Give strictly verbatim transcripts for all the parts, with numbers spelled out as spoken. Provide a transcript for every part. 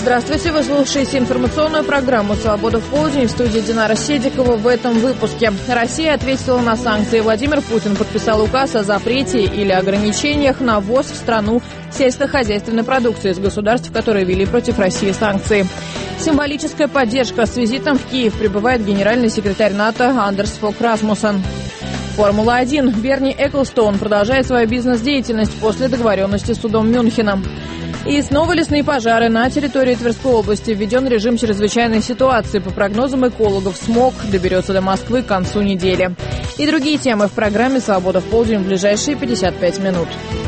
Здравствуйте, вы слушаете информационную программу «Свобода в полдень», в студии Динара Седикова. В этом выпуске Россия ответила на санкции. Владимир Путин подписал указ о запрете или ограничениях на ввоз в страну сельскохозяйственной продукции из государств, которые ввели против России санкции. Символическая поддержка. С визитом в Киев прибывает генеральный секретарь НАТО Андерс Фог Расмуссен. Формула один. Берни Эклстоун продолжает свою бизнес-деятельность после договоренности с судом Мюнхена. И снова лесные пожары. На территории Тверской области введен режим чрезвычайной ситуации. По прогнозам экологов, смог доберется до Москвы к концу недели. И другие темы в программе «Свобода в полдень» в ближайшие пятьдесят пять минут.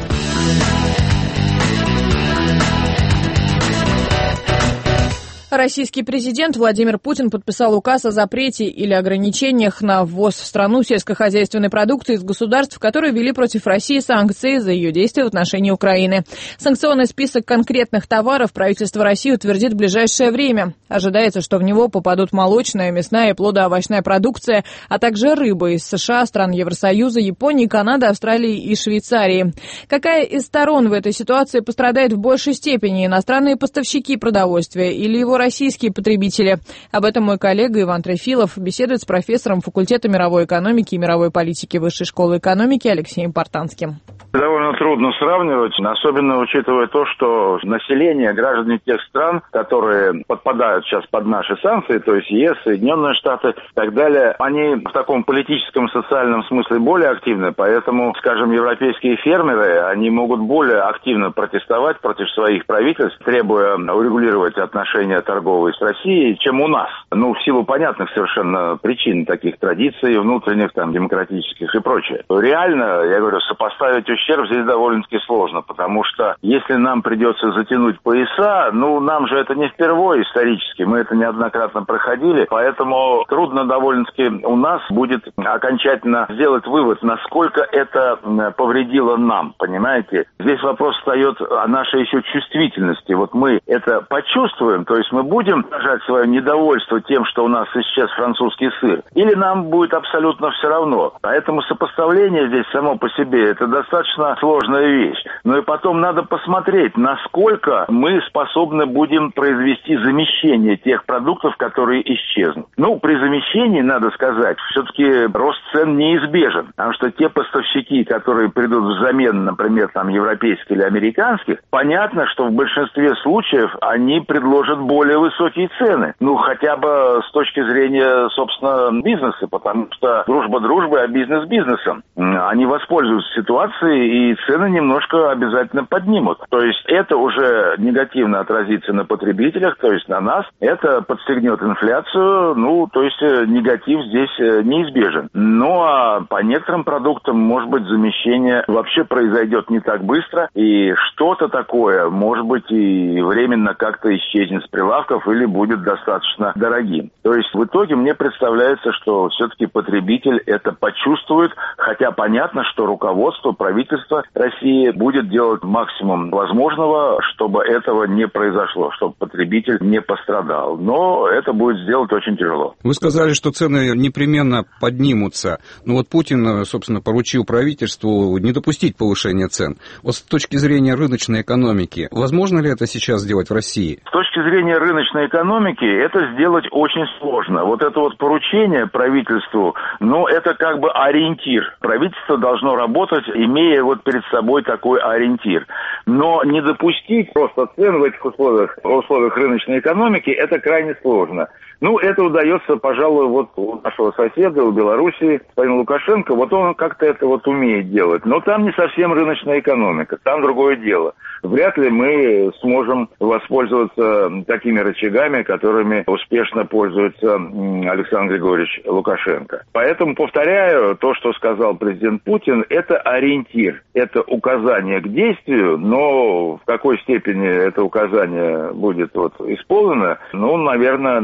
Российский президент Владимир Путин подписал указ о запрете или ограничениях на ввоз в страну сельскохозяйственной продукции из государств, которые ввели против России санкции за ее действия в отношении Украины. Санкционный список конкретных товаров правительство России утвердит в ближайшее время. Ожидается, что в него попадут молочная, мясная и плодоовощная продукция, а также рыба из США, стран Евросоюза, Японии, Канады, Австралии и Швейцарии. Какая из сторон в этой ситуации пострадает в большей степени? Иностранные поставщики продовольствия или его российские потребители? Об этом мой коллега Иван Трефилов беседует с профессором факультета мировой экономики и мировой политики Высшей школы экономики Алексеем Портанским. Довольно трудно сравнивать, особенно учитывая то, что население, граждане тех стран, которые подпадают сейчас под наши санкции, то есть ЕС, Соединенные Штаты и так далее, они в таком политическом, социальном смысле более активны, поэтому, скажем, европейские фермеры, они могут более активно протестовать против своих правительств, требуя урегулировать отношения торговые с Россией, чем у нас. Ну, в силу понятных совершенно причин, таких традиций внутренних, там, демократических и прочее. Реально, я говорю, сопоставить ущерб здесь довольно-таки сложно, потому что если нам придется затянуть пояса, ну, нам же это не впервые исторически, мы это неоднократно проходили, поэтому трудно довольно-таки у нас будет окончательно сделать вывод, насколько это повредило нам, понимаете? Здесь вопрос встает о нашей еще чувствительности. Вот мы это почувствуем, то есть мы будем выражать свое недовольство тем, что у нас исчез французский сыр, или нам будет абсолютно все равно. Поэтому сопоставление здесь само по себе это достаточно сложная вещь. Но и потом надо посмотреть, насколько мы способны будем произвести замещение тех продуктов, которые исчезнут. Ну, при замещении, надо сказать, все-таки рост цен неизбежен. Потому что те поставщики, которые придут взамен, например, там, европейских или американских, понятно, что в большинстве случаев они предложат более высокие цены. Ну, хотя бы с точки зрения, собственно, бизнеса, потому что дружба дружбой, а бизнес бизнесом. Они воспользуются ситуацией и цены немножко обязательно поднимут. То есть это уже негативно отразится на потребителях, то есть на нас. Это подстегнет инфляцию, ну, то есть негатив здесь неизбежен. Ну, а по некоторым продуктам, может быть, замещение вообще произойдет не так быстро, и что-то такое, может быть, и временно как-то исчезнет с прилавков или будет достаточно дорогим. То есть в итоге мне представляется, что все-таки потребитель это почувствует, хотя понятно, что руководство, правительство России будет делать максимум возможного, чтобы этого не произошло, чтобы потребитель не пострадал. Но это будет сделать очень тяжело. Вы сказали, что цены непременно поднимутся. Но вот Путин, собственно, поручил правительству не допустить повышения цен. Вот с точки зрения рыночной экономики, возможно ли это сейчас сделать в России? С точки зрения рыночной экономики это сделать очень сложно. Вот это вот поручение правительству, ну, это как бы ориентир. Правительство должно работать, имея вот перед собой такой ориентир. Но не допустить просто цен в этих условиях, в условиях рыночной экономики, это крайне сложно. Ну, это удается, пожалуй, вот у нашего соседа, у Белоруссии, господина Лукашенко, вот он как-то это вот умеет делать. Но там не совсем рыночная экономика, там другое дело. Вряд ли мы сможем воспользоваться такими рычагами, которыми успешно пользуется Александр Григорьевич Лукашенко. Поэтому, повторяю, то, что сказал президент Путин, это ориентир, это указание к действию, но в какой степени это указание будет вот исполнено, ну, наверное, наверное,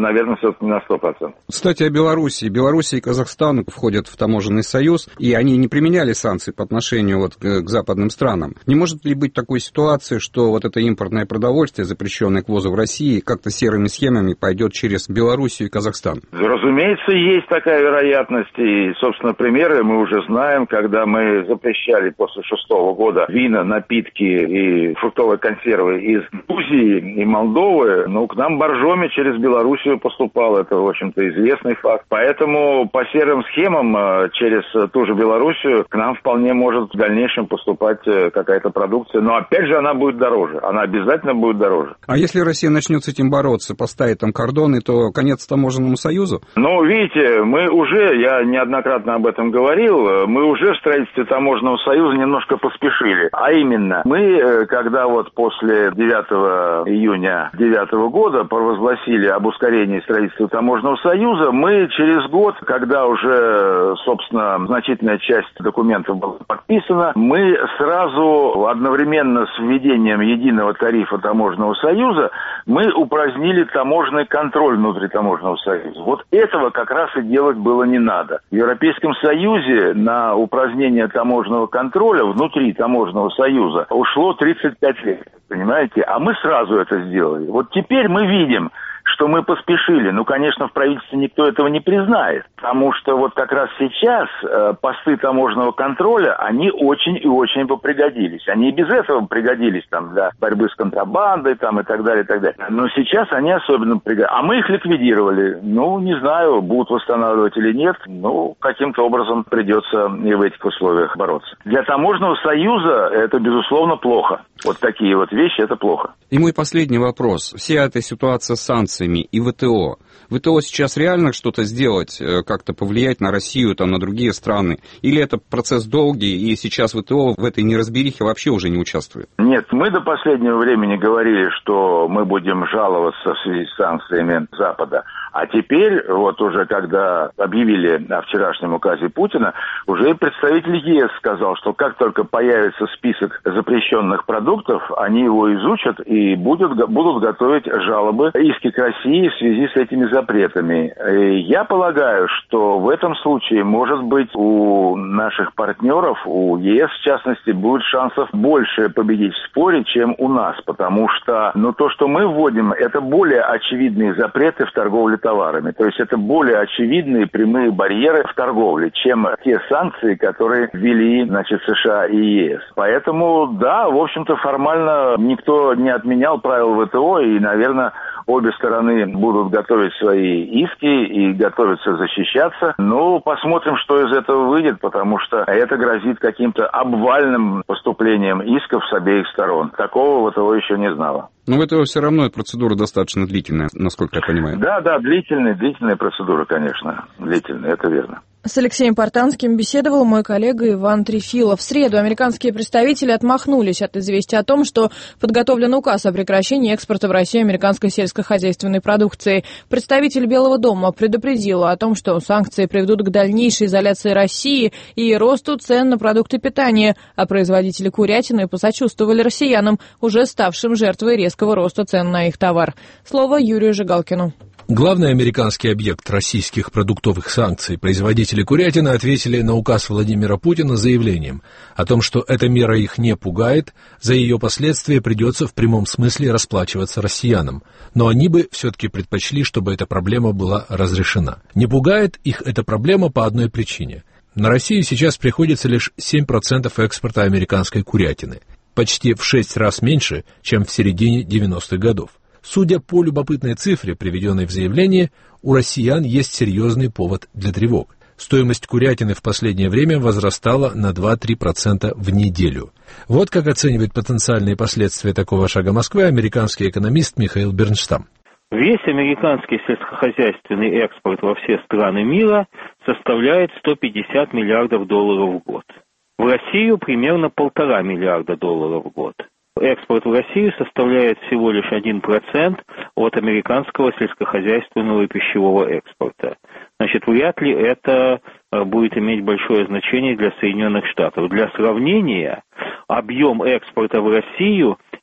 все-таки на сто процентов. Кстати, о Беларуси. Беларусь и Казахстан входят в таможенный союз, и они не применяли санкции по отношению вот к, к западным странам. Не может ли быть такой ситуации, что вот это импортное продовольствие, запрещенное к ввозу в России, как-то серыми схемами пойдет через Белоруссию и Казахстан? Разумеется, есть такая вероятность, и, собственно, примеры мы уже знаем, когда мы запрещали после шестого года вина, напитки и фруктовые консервы из Грузии и Молдовы, ну, к нам боржоми через Белоруссию поступало, это, в общем-то, известный факт. Поэтому по серым схемам через ту же Белоруссию к нам вполне может в дальнейшем поступать какая-то продукция, но опять же она будет дороже, она обязательно будет дороже. А если Россия начнет с этим бороться, поставит там кордоны, то конец таможенному союзу? Ну, видите, мы уже, я неоднократно об этом говорил, мы уже в строительстве таможенного союза немножко поспешили. А именно, мы, когда вот после девятого июня девятого года провозгласили об ускорении строительства таможенного союза, мы через год, когда уже, собственно, значительная часть документов была подписана, мы сразу одновременно с введением единого тарифа таможенного союза мы упразднили таможенный контроль внутри таможенного союза. Вот этого как раз и делать было не надо. В Европейском Союзе на упразднение таможенного контроля внутри таможенного союза ушло тридцать пять лет, понимаете? А мы сразу это сделали. Вот теперь мы видим, что мы поспешили. Ну, конечно, в правительстве никто этого не признает, потому что вот как раз сейчас э, посты таможенного контроля, они очень и очень бы пригодились. Они и без этого пригодились там для борьбы с контрабандой там, и так далее, и так далее. Но сейчас они особенно пригодились. А мы их ликвидировали. Ну, не знаю, будут восстанавливать или нет. Ну, каким-то образом придется и в этих условиях бороться. Для таможенного союза это, безусловно, плохо. Вот такие вот вещи, это плохо. И мой последний вопрос. Вся эта ситуация с санкциями и ВТО. ВТО сейчас реально что-то сделать, как-то повлиять на Россию, там, на другие страны? Или это процесс долгий, и сейчас ВТО в этой неразберихе вообще уже не участвует? Нет, мы до последнего времени говорили, что мы будем жаловаться в связи с санкциями Запада. А теперь, вот уже когда объявили о вчерашнем указе Путина, уже представитель ЕС сказал, что как только появится список запрещенных продуктов, они его изучат и будут, будут готовить жалобы, иски к России в связи с этими запретами. И я полагаю, что в этом случае, может быть, у наших партнеров, у ЕС в частности, будет шансов больше победить в споре, чем у нас, потому что ну, то, что мы вводим, это более очевидные запреты в торговле товарами. То есть это более очевидные прямые барьеры в торговле, чем те санкции, которые ввели, значит, США и ЕС. Поэтому, да, в общем-то, формально никто не отменял правил ВТО, и, наверное, обе стороны будут готовить свои иски и готовятся защищаться. Ну, посмотрим, что из этого выйдет, потому что это грозит каким-то обвальным поступлением исков с обеих сторон. Такого ВТО еще не знало. Но в ВТО все равно процедура достаточно длительная, насколько я понимаю. Да, да, длительная, длительная процедура, конечно. Длительная, это верно. С Алексеем Портанским беседовал мой коллега Иван Трефилов. В среду американские представители отмахнулись от известия о том, что подготовлен указ о прекращении экспорта в Россию американской сельскохозяйственной продукции. Представитель Белого дома предупредил о том, что санкции приведут к дальнейшей изоляции России и росту цен на продукты питания, а производители курятины посочувствовали россиянам, уже ставшим жертвой резкого роста цен на их товар. Слово Юрию Жигалкину. Главный американский объект российских продуктовых санкций, производители курятины, ответили на указ Владимира Путина заявлением о том, что эта мера их не пугает, за ее последствия придется в прямом смысле расплачиваться россиянам. Но они бы все-таки предпочли, чтобы эта проблема была разрешена. Не пугает их эта проблема по одной причине. На Россию сейчас приходится лишь семь процентов экспорта американской курятины, почти в шесть раз меньше, чем в середине девяностых годов. Судя по любопытной цифре, приведенной в заявлении, у россиян есть серьезный повод для тревог. Стоимость курятины в последнее время возрастала на два-три процента в неделю. Вот как оценивает потенциальные последствия такого шага Москвы американский экономист Михаил Бернштам. Весь американский сельскохозяйственный экспорт во все страны мира составляет сто пятьдесят миллиардов долларов в год. В Россию примерно полтора миллиарда долларов в год. Экспорт в Россию составляет всего лишь один процент от американского сельскохозяйственного и пищевого экспорта. Значит, вряд ли это будет иметь большое значение для Соединенных Штатов. Для сравнения, объем экспорта в Россию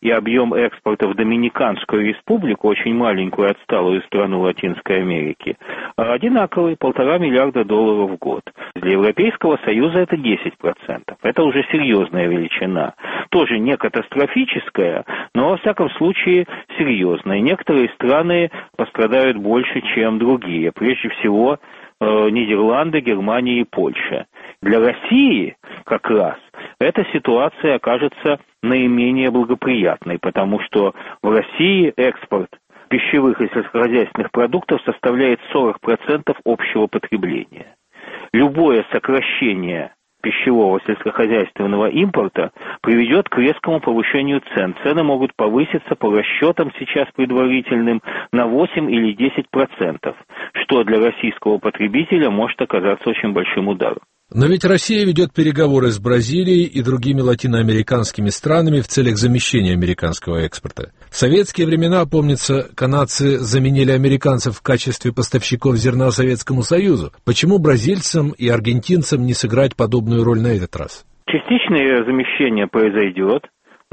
и объем экспорта в Доминиканскую республику, очень маленькую отсталую страну Латинской Америки, одинаковый, полтора миллиарда долларов в год. Для Европейского Союза это десять процентов. Это уже серьезная величина. Тоже не катастрофическая, но, во всяком случае, серьезная. Некоторые страны пострадают больше, чем другие. Прежде всего, Нидерланды, Германия и Польша. Для России как раз эта ситуация окажется наименее благоприятной, потому что в России экспорт пищевых и сельскохозяйственных продуктов составляет сорок процентов общего потребления. Любое сокращение пищевого сельскохозяйственного импорта приведет к резкому повышению цен. Цены могут повыситься по расчетам сейчас предварительным на восемь или десять процентов, что для российского потребителя может оказаться очень большим ударом. Но ведь Россия ведет переговоры с Бразилией и другими латиноамериканскими странами в целях замещения американского экспорта. В советские времена, помнится, канадцы заменили американцев в качестве поставщиков зерна Советскому Союзу. Почему бразильцам и аргентинцам не сыграть подобную роль на этот раз? Частичное замещение произойдет,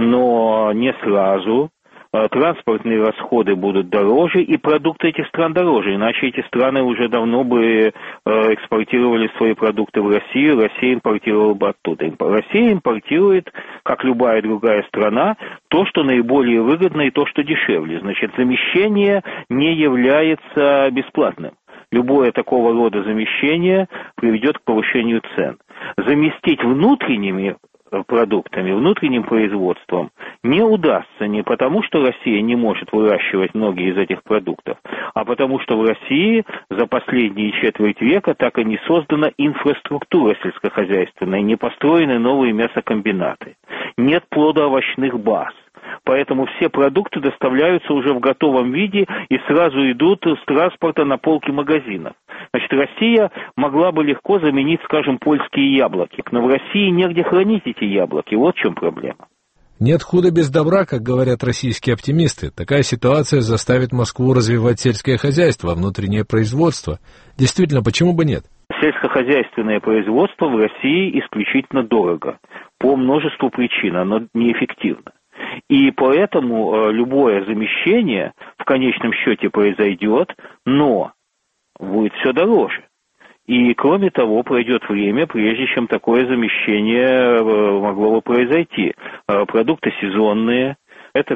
но не сразу. Транспортные расходы будут дороже, и продукты этих стран дороже, иначе эти страны уже давно бы экспортировали свои продукты в Россию, Россия импортировала бы оттуда. Россия импортирует, как любая другая страна, то, что наиболее выгодно и то, что дешевле. Значит, замещение не является бесплатным. Любое такого рода замещение приведет к повышению цен. Заместить внутренними продуктами, внутренним производством не удастся не потому, что Россия не может выращивать многие из этих продуктов, а потому что в России за последние четверть века так и не создана инфраструктура сельскохозяйственная, не построены новые мясокомбинаты, нет плодоовощных баз. Поэтому все продукты доставляются уже в готовом виде и сразу идут с транспорта на полки магазинов. Значит, Россия могла бы легко заменить, скажем, польские яблоки. Но в России негде хранить эти яблоки. Вот в чем проблема. Нет худа без добра, как говорят российские оптимисты. Такая ситуация заставит Москву развивать сельское хозяйство, внутреннее производство. Действительно, почему бы нет? Сельскохозяйственное производство в России исключительно дорого. По множеству причин оно неэффективно. И поэтому любое замещение в конечном счете произойдет, но будет все дороже. И, кроме того, пройдет время, прежде чем такое замещение могло бы произойти. Продукты сезонные, это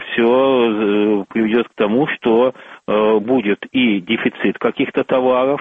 все приведет к тому, что будет и дефицит каких-то товаров,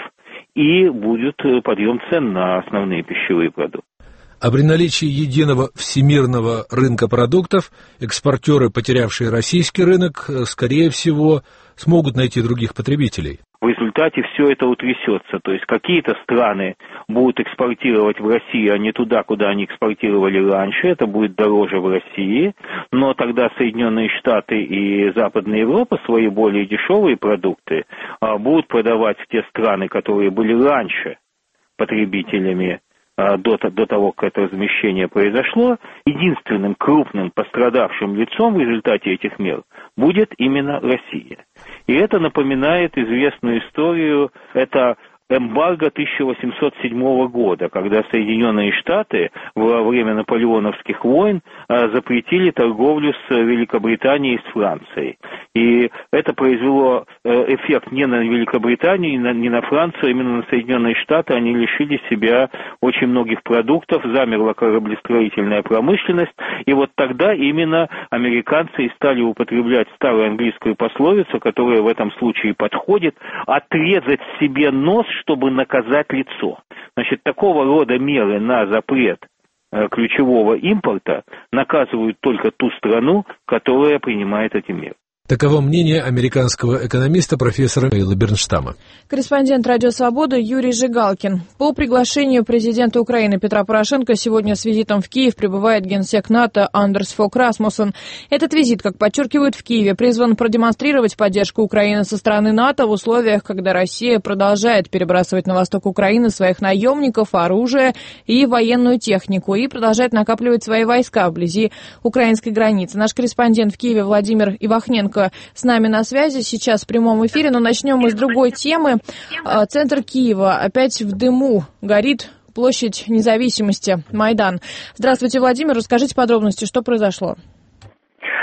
и будет подъем цен на основные пищевые продукты. А при наличии единого всемирного рынка продуктов экспортеры, потерявшие российский рынок, скорее всего, смогут найти других потребителей. В результате все это утрясется. То есть какие-то страны будут экспортировать в Россию, а не туда, куда они экспортировали раньше. Это будет дороже в России. Но тогда Соединенные Штаты и Западная Европа свои более дешевые продукты будут продавать в те страны, которые были раньше потребителями До, до того, как это размещение произошло. Единственным крупным пострадавшим лицом в результате этих мер будет именно Россия. И это напоминает известную историю, это эмбарго тысяча восемьсот седьмого года, когда Соединенные Штаты во время наполеоновских войн запретили торговлю с Великобританией и с Францией. И это произвело эффект не на Великобританию, не на Францию, а именно на Соединенные Штаты. Они лишили себя очень многих продуктов, замерла кораблестроительная промышленность. И вот тогда именно американцы и стали употреблять старую английскую пословицу, которая в этом случае подходит: отрезать себе нос, чтобы наказать лицо. Значит, такого рода меры на запрет э, ключевого импорта наказывают только ту страну, которая принимает эти меры. Таково мнение американского экономиста профессора Эйла Бернштама. Корреспондент «Радио Свобода» Юрий Жигалкин. По приглашению президента Украины Петра Порошенко сегодня с визитом в Киев прибывает генсек НАТО Андерс Фог Расмуссен. Этот визит, как подчеркивают в Киеве, призван продемонстрировать поддержку Украины со стороны НАТО в условиях, когда Россия продолжает перебрасывать на восток Украины своих наемников, оружие и военную технику и продолжает накапливать свои войска вблизи украинской границы. Наш корреспондент в Киеве Владимир Ивахненко с нами на связи сейчас в прямом эфире, но начнем мы с другой темы. Центр Киева опять в дыму, горит площадь Независимости, Майдан. Здравствуйте, Владимир, расскажите подробности, что произошло.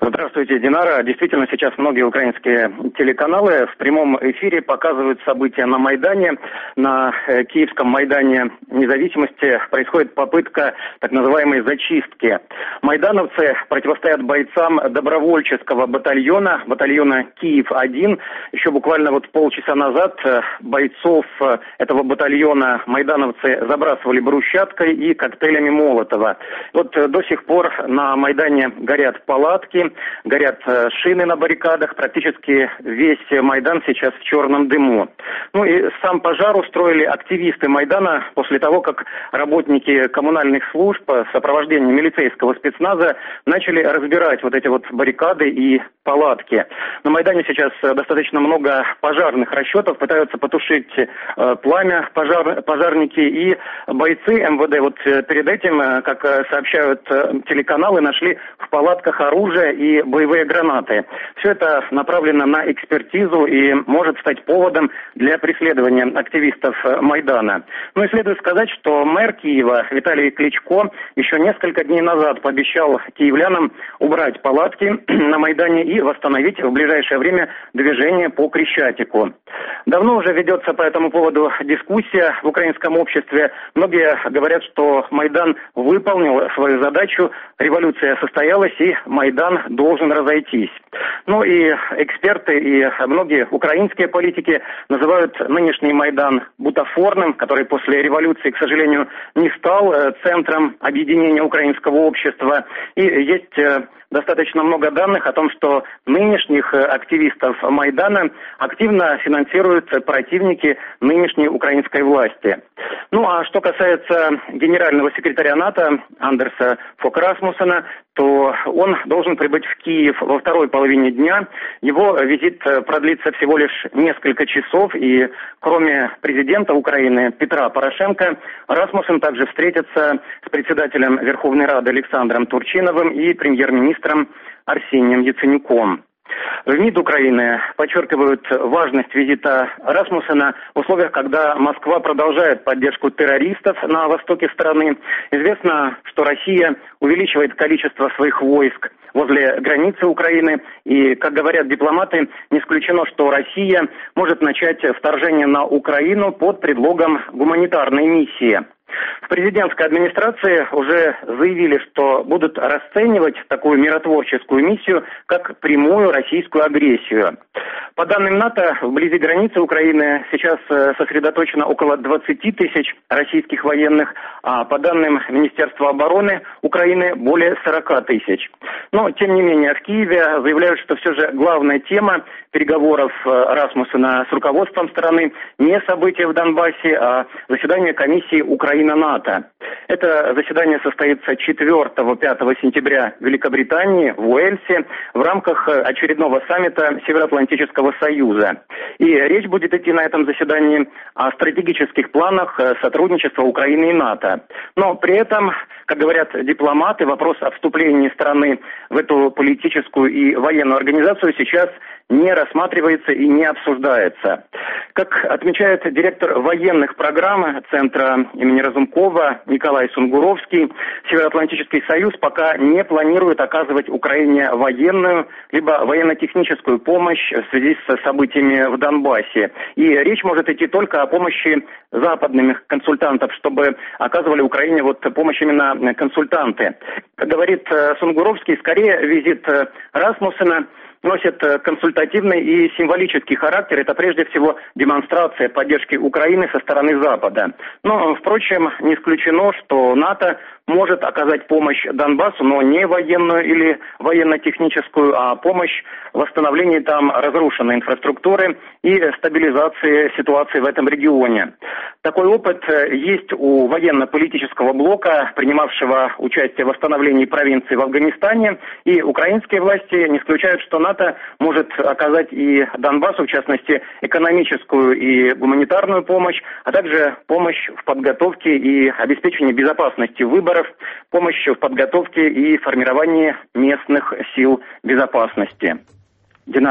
Здравствуйте, Динара. Действительно, сейчас многие украинские телеканалы в прямом эфире показывают события на Майдане. На э, Киевском Майдане Независимости происходит попытка так называемой зачистки. Майдановцы противостоят бойцам добровольческого батальона, батальона Киев один. Еще буквально вот полчаса назад бойцов этого батальона майдановцы забрасывали брусчаткой и коктейлями Молотова. Вот до сих пор на Майдане горят палатки, горят шины на баррикадах, практически весь Майдан сейчас в черном дыму. Ну и сам пожар устроили активисты Майдана после того, как работники коммунальных служб в сопровождении милицейского спецназа начали разбирать вот эти вот баррикады и палатки. На Майдане сейчас достаточно много пожарных расчетов, пытаются потушить э, пламя пожар, пожарники, и бойцы эм вэ дэ вот перед этим, как сообщают телеканалы, нашли в палатках оружие и боевые гранаты. Все это направлено на экспертизу и может стать поводом для преследования активистов Майдана. Ну и следует сказать, что мэр Киева Виталий Кличко еще несколько дней назад пообещал киевлянам убрать палатки на Майдане и восстановить в ближайшее время движение по Крещатику. Давно уже ведется по этому поводу дискуссия в украинском обществе. Многие говорят, что Майдан выполнил свою задачу, революция состоялась и Майдан должен разойтись. Ну и эксперты и многие украинские политики называют нынешний Майдан бутафорным, который после революции, к сожалению, не стал центром объединения украинского общества. И есть достаточно много данных о том, что нынешних активистов Майдана активно финансируют противники нынешней украинской власти. Ну а что касается генерального секретаря НАТО Андерса Фок Расмуссена, то он должен прибыть в Киев во второй половине дня. Его визит продлится всего лишь несколько часов, и кроме президента Украины Петра Порошенко, Расмуссен также встретится с председателем Верховной Рады Александром Турчиновым и премьер-министром Арсением Яценюком. В МИД Украины подчеркивают важность визита Расмуссена в условиях, когда Москва продолжает поддержку террористов на востоке страны. Известно, что Россия увеличивает количество своих войск возле границы Украины. И, как говорят дипломаты, не исключено, что Россия может начать вторжение на Украину под предлогом гуманитарной миссии. В президентской администрации уже заявили, что будут расценивать такую миротворческую миссию как прямую российскую агрессию. По данным НАТО, вблизи границы Украины сейчас сосредоточено около двадцати тысяч российских военных, а по данным Министерства обороны Украины более сорока тысяч. Но, тем не менее, в Киеве заявляют, что все же главная тема переговоров Расмуссена с руководством страны не события в Донбассе, а заседание комиссии Украина-НАТО. Это заседание состоится четвёртого-пятого сентября в Великобритании, в Уэльсе, в рамках очередного саммита Североатлантического союза. И речь будет идти на этом заседании о стратегических планах сотрудничества Украины и НАТО. Но при этом, как говорят дипломаты, вопрос о вступлении страны в эту политическую и военную организацию сейчас не рассматривается и не обсуждается. Как отмечает директор военных программ Центра имени Разумкова Николай Сунгуровский, Североатлантический союз пока не планирует оказывать Украине военную либо военно-техническую помощь в связи с событиями в Донбассе. И речь может идти только о помощи западных консультантов, чтобы оказывали Украине вот помощь именно консультанты. Как говорит Сунгуровский, скорее визит Расмуссена носит консультативный и символический характер. Это прежде всего демонстрация поддержки Украины со стороны Запада. Но, впрочем, не исключено, что НАТО может оказать помощь Донбассу, но не военную или военно-техническую, а помощь в восстановлении там разрушенной инфраструктуры и стабилизации ситуации в этом регионе. Такой опыт есть у военно-политического блока, принимавшего участие в восстановлении провинций в Афганистане, и украинские власти не исключают, что НАТО может оказать и Донбассу, в частности, экономическую и гуманитарную помощь, а также помощь в подготовке и обеспечении безопасности выборов, помощь в подготовке и формировании местных сил безопасности. Динара.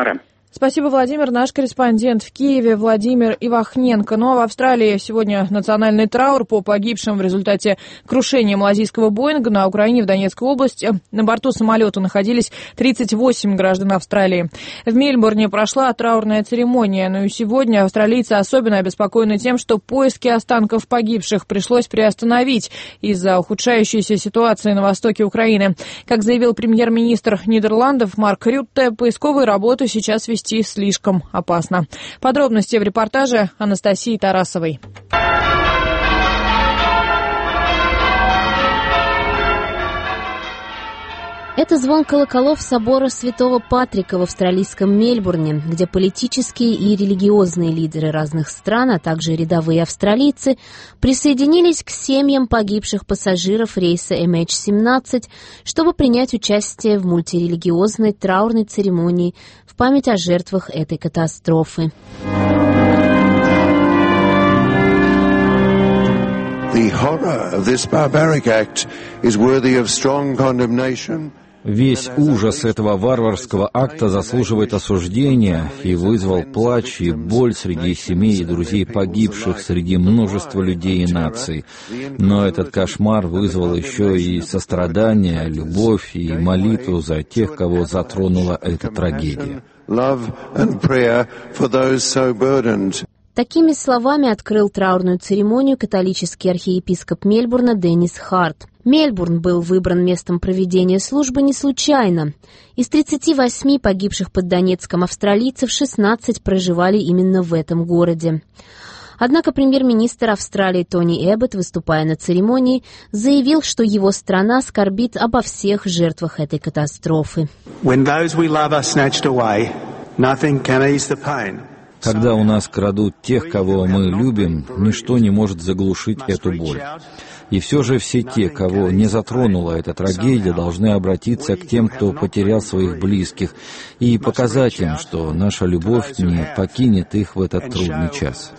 Спасибо, Владимир. Наш корреспондент в Киеве Владимир Ивахненко. Ну а в Австралии сегодня национальный траур по погибшим в результате крушения малазийского Боинга на Украине в Донецкой области. На борту самолета находились тридцать восемь граждан Австралии. В Мельбурне прошла траурная церемония. Но и сегодня австралийцы особенно обеспокоены тем, что поиски останков погибших пришлось приостановить из-за ухудшающейся ситуации на востоке Украины. Как заявил премьер-министр Нидерландов Марк Рютте, поисковые работы сейчас вести слишком опасно. Подробности в репортаже Анастасии Тарасовой. Это звон колоколов собора Святого Патрика в австралийском Мельбурне, где политические и религиозные лидеры разных стран, а также рядовые австралийцы присоединились к семьям погибших пассажиров рейса эм эйч семнадцать, чтобы принять участие в мультирелигиозной траурной церемонии в память о жертвах этой катастрофы. The horror of this barbaric act is worthy of strong condemnation. Весь ужас этого варварского акта заслуживает осуждения и вызвал плач и боль среди семей и друзей погибших, среди множества людей и наций. Но этот кошмар вызвал еще и сострадание, любовь и молитву за тех, кого затронула эта трагедия. Такими словами открыл траурную церемонию католический архиепископ Мельбурна Деннис Харт. Мельбурн был выбран местом проведения службы не случайно. Из тридцати восьми погибших под Донецком австралийцев шестнадцать проживали именно в этом городе. Однако премьер-министр Австралии Тони Эббот, выступая на церемонии, заявил, что его страна скорбит обо всех жертвах этой катастрофы. Когда у нас крадут тех, кого мы любим, ничто не может заглушить эту боль. И все же все те, кого не затронула эта трагедия, должны обратиться к тем, кто потерял своих близких, и показать им, что наша любовь не покинет их в этот трудный час.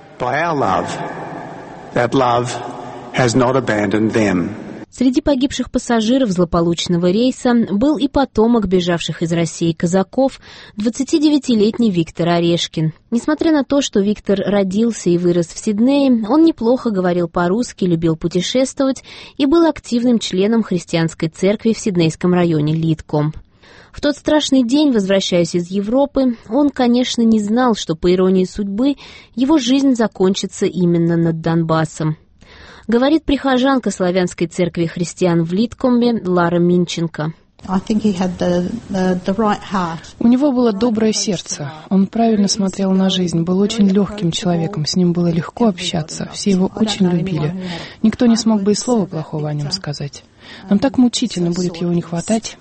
Среди погибших пассажиров злополучного рейса был и потомок бежавших из России казаков, двадцатидевятилетний Виктор Орешкин. Несмотря на то, что Виктор родился и вырос в Сиднее, он неплохо говорил по-русски, любил путешествовать и был активным членом христианской церкви в сиднейском районе Литкомб. В тот страшный день, возвращаясь из Европы, он, конечно, не знал, что, по иронии судьбы, его жизнь закончится именно над Донбассом. Говорит прихожанка славянской церкви христиан в Литкомбе Лара Минченко. У него было доброе сердце. Он правильно смотрел на жизнь, был очень легким человеком, с ним было легко общаться, все его очень любили. Никто не смог бы и слова плохого о нем сказать. Нам так мучительно будет его не хватать.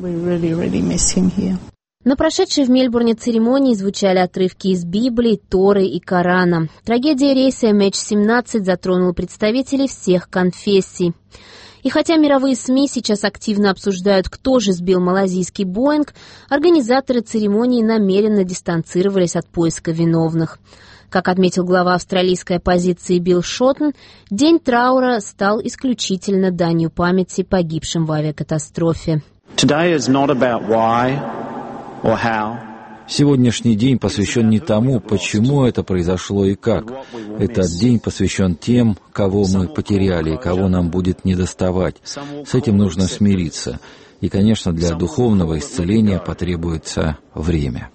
На прошедшей в Мельбурне церемонии звучали отрывки из Библии, Торы и Корана. Трагедия рейса эм эйч семнадцать затронула представителей всех конфессий. И хотя мировые СМИ сейчас активно обсуждают, кто же сбил малазийский Боинг, организаторы церемонии намеренно дистанцировались от поиска виновных. Как отметил глава австралийской оппозиции Билл Шоттон, день траура стал исключительно данью памяти погибшим в авиакатастрофе. Сегодняшний день посвящен не тому, почему это произошло и как. Этот день посвящен тем, кого мы потеряли и кого нам будет недоставать. С этим нужно смириться. И, конечно, для духовного исцеления потребуется время.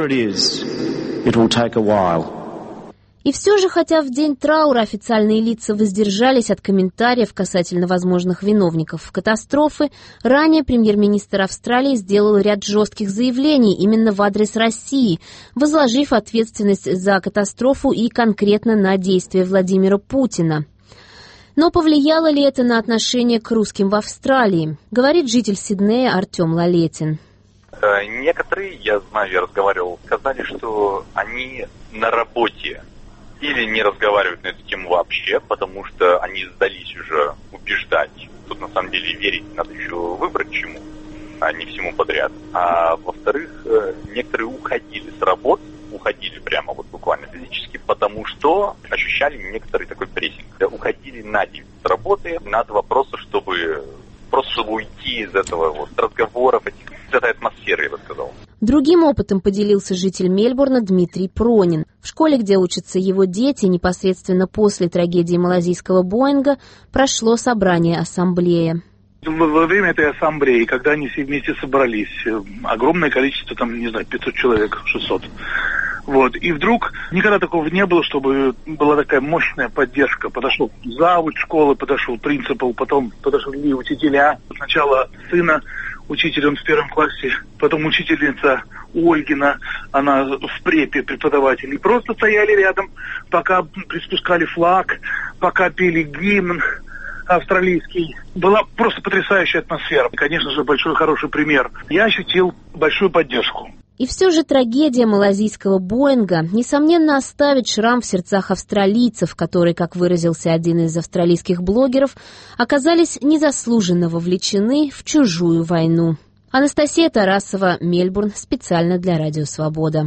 И все же, хотя в день траура официальные лица воздержались от комментариев касательно возможных виновников катастрофы, ранее премьер-министр Австралии сделал ряд жестких заявлений именно в адрес России, возложив ответственность за катастрофу и конкретно на действия Владимира Путина. Но повлияло ли это на отношение к русским в Австралии, говорит житель Сиднея Артем Лалетин. Некоторые, я знаю, я разговаривал, сказали, что они на работе или не разговаривают на эту тему вообще, потому что они сдались уже убеждать. Тут на самом деле верить надо еще выбрать чему, а не всему подряд. А во-вторых, некоторые уходили с работ, уходили прямо вот буквально физически, потому что ощущали некоторый такой прессинг. Уходили на день с работы, над вопросом, чтобы просто чтобы уйти из этого вот разговоров, этих, из этой атмосферы, я бы сказал. Другим опытом поделился житель Мельбурна Дмитрий Пронин. В школе, где учатся его дети, непосредственно после трагедии малазийского Боинга прошло собрание ассамблеи. Во время этой ассамблеи, когда они все вместе собрались, огромное количество, там, не знаю, пятьсот человек, шестьсот. Вот. И вдруг никогда такого не было, чтобы была такая мощная поддержка. Подошел завуч школы, подошел принципал, потом подошли учителя. Сначала сына учителя, он в первом классе, потом учительница Ольгина, она в препе преподаватель. И просто стояли рядом, пока приспускали флаг, пока пели гимн австралийский. Была просто потрясающая атмосфера. Конечно же, большой хороший пример. Я ощутил большую поддержку. И все же трагедия малазийского Боинга, несомненно, оставит шрам в сердцах австралийцев, которые, как выразился один из австралийских блогеров, оказались незаслуженно вовлечены в чужую войну. Анастасия Тарасова, Мельбурн, специально для Радио Свобода.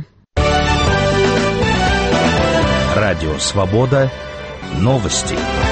Радио Свобода. Новости.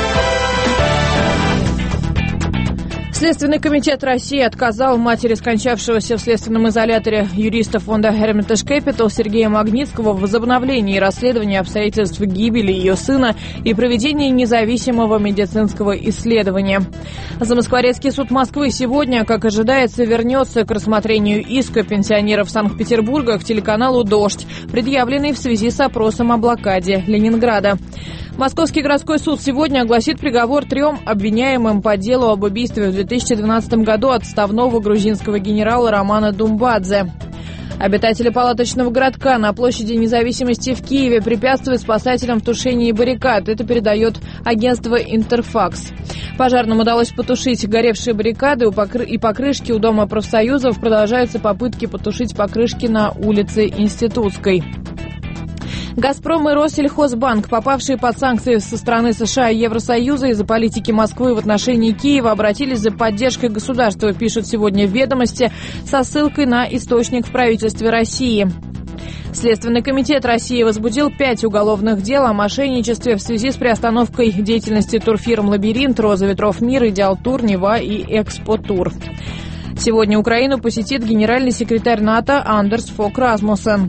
Следственный комитет России отказал матери скончавшегося в следственном изоляторе юриста фонда Hermitage Capital Сергея Магнитского в возобновлении расследования обстоятельств гибели ее сына и проведении независимого медицинского исследования. Замоскворецкий суд Москвы сегодня, как ожидается, вернется к рассмотрению иска пенсионеров Санкт-Петербурга к телеканалу «Дождь», предъявленный в связи с опросом о блокаде Ленинграда. Московский городской суд сегодня огласит приговор трем обвиняемым по делу об убийстве в две тысячи двенадцатом году отставного грузинского генерала Романа Думбадзе. Обитатели палаточного городка на площади Независимости в Киеве препятствуют спасателям в тушении баррикад. Это передает агентство «Интерфакс». Пожарным удалось потушить горевшие баррикады и покрышки у Дома профсоюзов. Продолжаются попытки потушить покрышки на улице Институтской. «Газпром» и «Россельхозбанк», попавшие под санкции со стороны США и Евросоюза из-за политики Москвы в отношении Киева, обратились за поддержкой государства, пишут сегодня в «Ведомости» со ссылкой на источник в правительстве России. Следственный комитет России возбудил пять уголовных дел о мошенничестве в связи с приостановкой деятельности турфирм «Лабиринт», «Роза ветров мира», «Идеал Тур», «Нева» и «Экспо Тур». Сегодня Украину посетит генеральный секретарь НАТО Андерс Фок Расмуссен.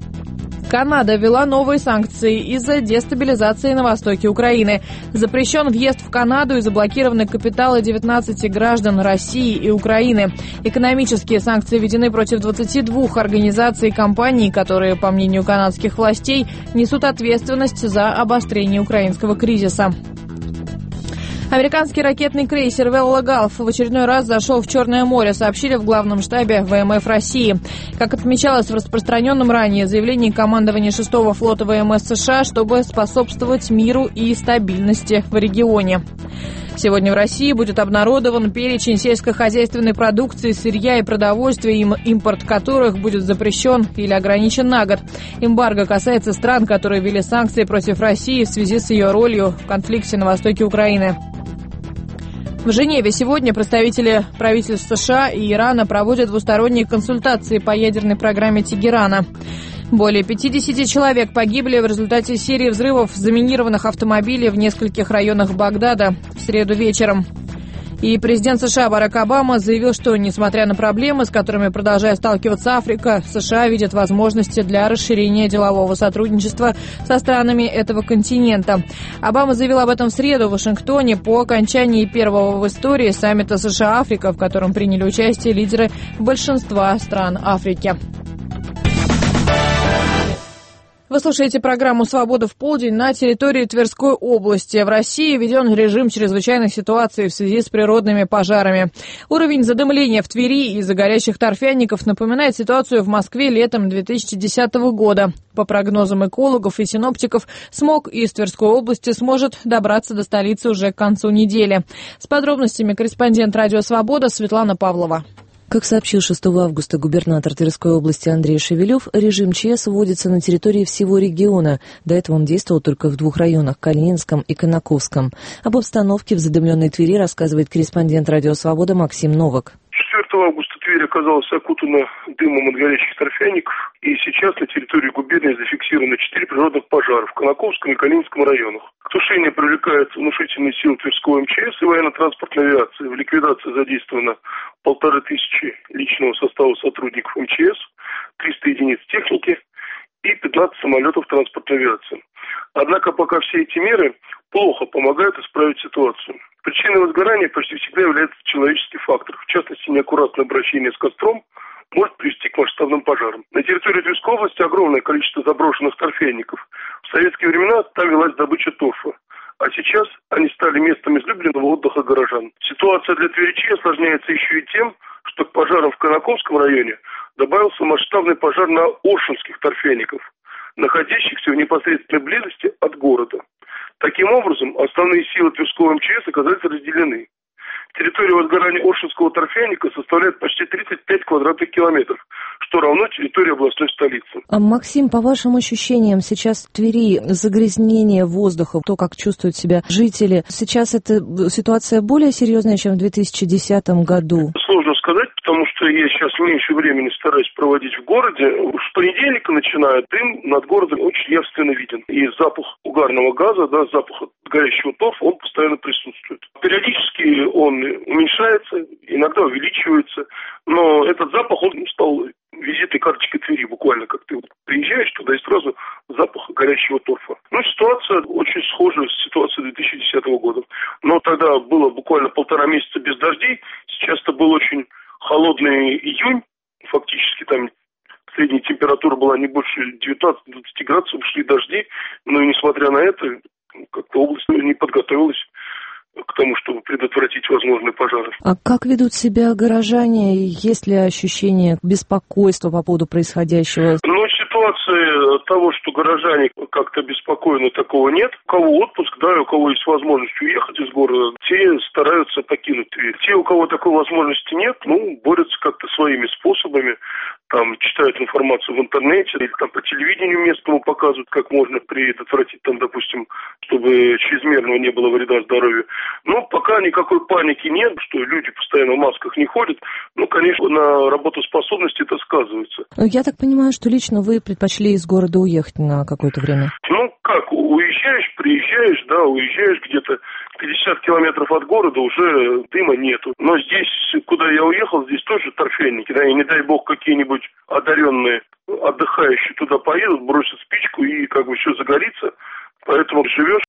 Канада ввела новые санкции из-за дестабилизации на востоке Украины. Запрещен въезд в Канаду и заблокированы капиталы девятнадцати граждан России и Украины. Экономические санкции введены против двадцати двух организаций и компаний, которые, по мнению канадских властей, несут ответственность за обострение украинского кризиса. Американский ракетный крейсер «Велла Галф» в очередной раз зашел в Черное море, сообщили в главном штабе ВМФ России. Как отмечалось в распространенном ранее заявлении командования шестого флота ВМС США, чтобы способствовать миру и стабильности в регионе. Сегодня в России будет обнародован перечень сельскохозяйственной продукции, сырья и продовольствия, импорт которых будет запрещен или ограничен на год. Эмбарго касается стран, которые ввели санкции против России в связи с ее ролью в конфликте на востоке Украины. В Женеве сегодня представители правительств США и Ирана проводят двусторонние консультации по ядерной программе Тегерана. Более пятидесяти человек погибли в результате серии взрывов заминированных автомобилей в нескольких районах Багдада в среду вечером. И президент США Барак Обама заявил, что, несмотря на проблемы, с которыми продолжает сталкиваться Африка, США видят возможности для расширения делового сотрудничества со странами этого континента. Обама заявил об этом в среду в Вашингтоне по окончании первого в истории саммита США-Африка, в котором приняли участие лидеры большинства стран Африки. Вы слушаете программу «Свобода в полдень». На территории Тверской области в России введен режим чрезвычайных ситуаций в связи с природными пожарами. Уровень задымления в Твери из-за горящих торфяников напоминает ситуацию в Москве летом две тысячи десятого года. По прогнозам экологов и синоптиков, смог из Тверской области сможет добраться до столицы уже к концу недели. С подробностями корреспондент «Радио Свобода» Светлана Павлова. Как сообщил шестого августа губернатор Тверской области Андрей Шевелев, режим ЧС вводится на территории всего региона. До этого он действовал только в двух районах – Калининском и Конаковском. Об обстановке в задымленной Твери рассказывает корреспондент «Радио Свобода» Максим Новак. четвёртого августа Тверь оказалась окутана дымом от горящих торфяников, и сейчас на территории губернии зафиксировано четыре природных пожара в Конаковском и Калининском районах. К тушению привлекаются внушительные силы Тверского МЧС и военно-транспортной авиации. В ликвидации задействовано полторы тысячи личного состава сотрудников МЧС, триста единиц техники и пятнадцать самолетов транспортной авиации. Однако пока все эти меры плохо помогают исправить ситуацию. Причиной возгорания почти всегда является человеческий фактор. В частности, неаккуратное обращение с костром может привести к масштабным пожарам. На территории Тверской области огромное количество заброшенных торфяников. В советские времена там велась добыча торфа, а сейчас они стали местом излюбленного отдыха горожан. Ситуация для Тверичей осложняется еще и тем, что к пожарам в Конаковском районе добавился масштабный пожар на Оршинских торфяников, находящихся в непосредственной близости от города. Таким образом, основные силы Тверского МЧС оказались разделены. Территория возгорания Оршинского торфяника составляет почти тридцать пять квадратных километров, что равно территории областной столицы. А, Максим, по вашим ощущениям, сейчас в Твери загрязнение воздуха, то, как чувствуют себя жители, сейчас эта ситуация более серьезная, чем в две тысячи десятом году? Сложно сказать, потому что я сейчас меньше времени стараюсь проводить в городе. С понедельника начиная дым над городом очень явственно виден. И запах угарного газа, да, запах горящего торфа, он постоянно присутствует. Периодически он уменьшается, иногда увеличивается, но этот запах, он стал визитной карточкой Твери, буквально, как ты вот приезжаешь туда и сразу запах горящего торфа. Ну, ситуация очень схожа с ситуацией две тысячи десятого года. Но тогда было буквально полтора месяца без дождей, сейчас-то был очень холодный июнь, фактически там средняя температура была не больше девятнадцати-двадцати градусов, шли дожди, но и несмотря на это, как-то область не подготовилась к тому, чтобы предотвратить возможные пожары. А как ведут себя горожане? Есть ли ощущение беспокойства по поводу происходящего? Ну, ситуации того, что горожане как-то беспокойны, такого нет. У кого отпуск, да, и у кого есть возможность уехать из города, те стараются покинуть Тверь. Те, у кого такой возможности нет, ну, борются как-то своими способами. Там читают информацию в интернете, или там по телевидению местному показывают, как можно предотвратить, там, допустим, чтобы чрезмерного не было вреда здоровью. Но пока никакой паники нет, что люди постоянно в масках не ходят. Ну, конечно, на работоспособности это сказывается. Я так понимаю, что лично вы предпочли из города уехать на какое-то время? Ну, как, уезжаешь, приезжаешь, да, уезжаешь где-то пятьдесят километров от города, уже дыма нету. Но здесь, куда я уехал, здесь тоже торфяники, да, и не дай бог какие-нибудь одаренные отдыхающие туда поедут, бросят спичку и как бы все загорится. Поэтому живешь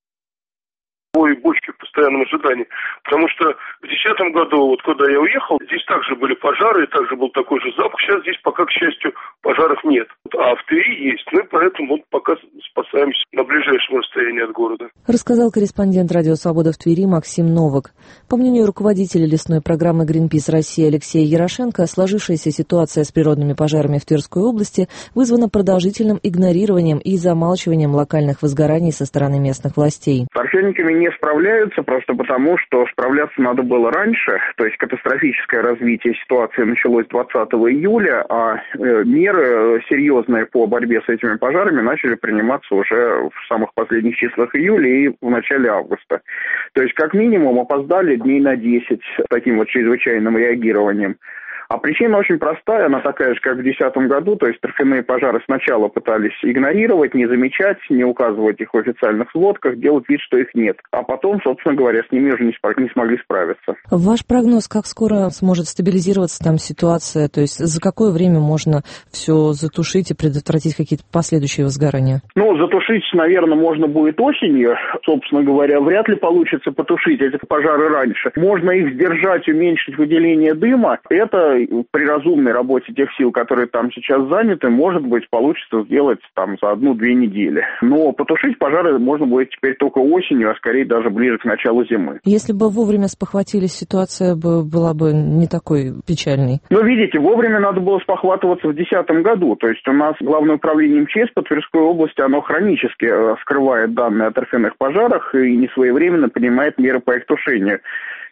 и бочки в постоянном ожидании. Потому что в две тысячи десятом году, вот когда я уехал, здесь также были пожары, и также был такой же запах. Сейчас здесь пока, к счастью, пожаров нет. А в Твери есть. Ну и поэтому вот пока спасаемся на ближайшем расстоянии от города. Рассказал корреспондент «Радио Свобода» в Твери Максим Новак. По мнению руководителя лесной программы «Гринпис России» Алексея Ярошенко, сложившаяся ситуация с природными пожарами в Тверской области вызвана продолжительным игнорированием и замалчиванием локальных возгораний со стороны местных властей. Торфяниками не справляются просто потому, что справляться надо было раньше. То есть катастрофическое развитие ситуации началось двадцатого июля, а э, меры серьезные по борьбе с этими пожарами начали приниматься уже в самых последних числах июля и в начале августа. То есть как минимум опоздали дней на десять с таким вот чрезвычайным реагированием. А причина очень простая, она такая же, как в две тысячи десятом году, то есть торфяные пожары сначала пытались игнорировать, не замечать, не указывать их в официальных сводках, делать вид, что их нет. А потом, собственно говоря, с ними уже не, спа- не смогли справиться. Ваш прогноз, как скоро сможет стабилизироваться там ситуация? То есть за какое время можно все затушить и предотвратить какие-то последующие возгорания? Ну, затушить, наверное, можно будет осенью. Собственно говоря, вряд ли получится потушить эти пожары раньше. Можно их сдержать, уменьшить выделение дыма. Это при разумной работе тех сил, которые там сейчас заняты, может быть, получится сделать там за одну-две недели. Но потушить пожары можно будет теперь только осенью, а скорее даже ближе к началу зимы. Если бы вовремя спохватились, ситуация бы была бы не такой печальной. Ну, видите, вовремя надо было спохватываться в две тысячи десятом году. То есть у нас Главное управление МЧС по Тверской области, оно хронически скрывает данные о торфяных пожарах и несвоевременно принимает меры по их тушению.